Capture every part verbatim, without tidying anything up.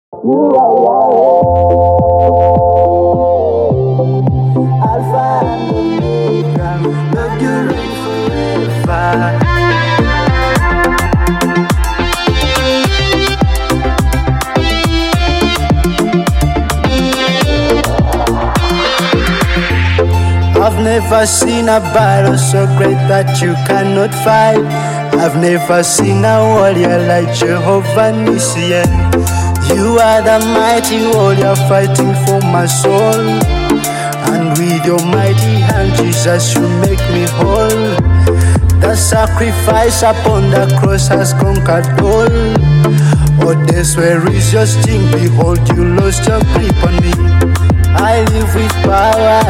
You are Yahweh, Alpha and Omega, Lord, you reign forever. I've never seen a battle so great that you cannot fight. I've never seen a warrior like Jehovah Nissi. You are the mighty warrior fighting for my soul. And with your mighty hand, Jesus, you make me whole. The sacrifice upon the cross has conquered all. Oh, this where is your sting? Behold, you lost your grip on me. I live with power.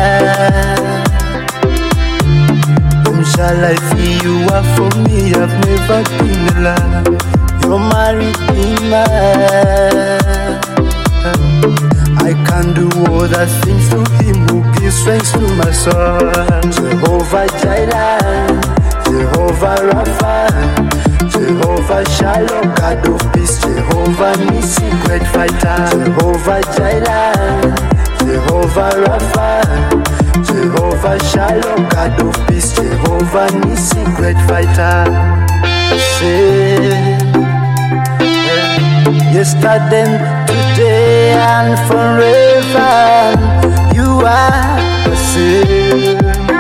Whom shall I fear? You are for me. I've never been alone. You're my redeemer. I can do all the things through Him who gives strength to my soul. Jehovah Jireh, Jehovah Rapha, Jehovah Shalom, God of peace, Jehovah Nissi, great fighter. Jehovah Jireh, Jehovah Rapha, Jehovah Shalom, God of peace, Jehovah Nissi, great fighter. Say, yeah. Yesterday, today, and forever, you are the same.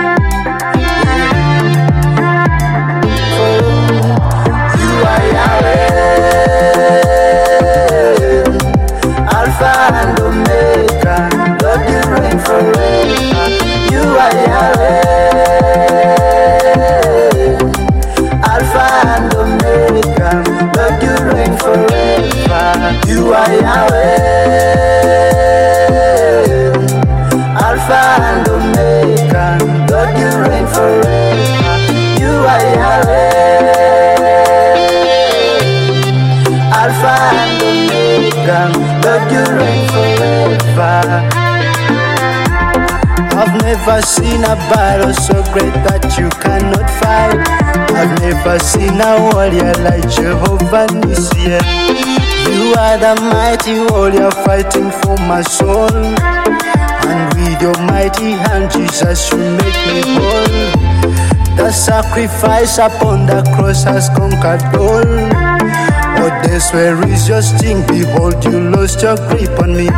You are Yahweh, Alpha and Omega, Lord, you reign forever. You are Yahweh, Alpha and Omega, Lord, you reign forever. You are Yahweh, Alpha and Omega, Lord, you reign forever. You are Yahweh, Alpha and Omega, Lord, you reign forever. I've never seen a battle so great that you cannot fight. I've never seen a warrior like Jehovah Nissi. You are the mighty warrior fighting for my soul. And with your mighty hand, Jesus, you make me whole. The sacrifice upon the cross has conquered all. Oh, this where is your sting? Behold, you lost your grip on me.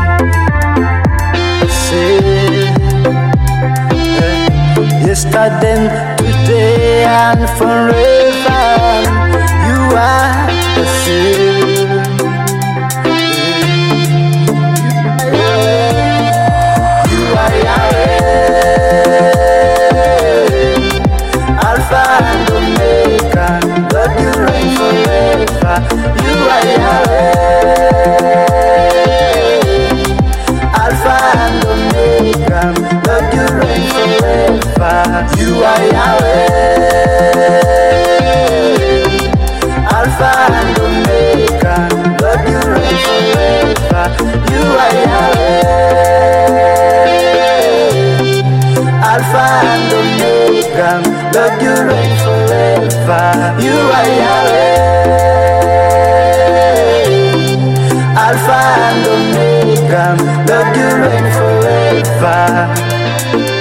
Say, yesterday, today, and forever, you are the same. You are Yahweh, Alpha and Omega, Lord, you reign forever. You are Yahweh, Alpha and Omega, Lord, you reign forever. You are Yahweh, Alpha and Omega, Lord, you reign forever. You are Yahweh, Alpha and Omega, Lord, you reign forever. You are Yahweh, Alpha and Omega, Lord, you reign forever.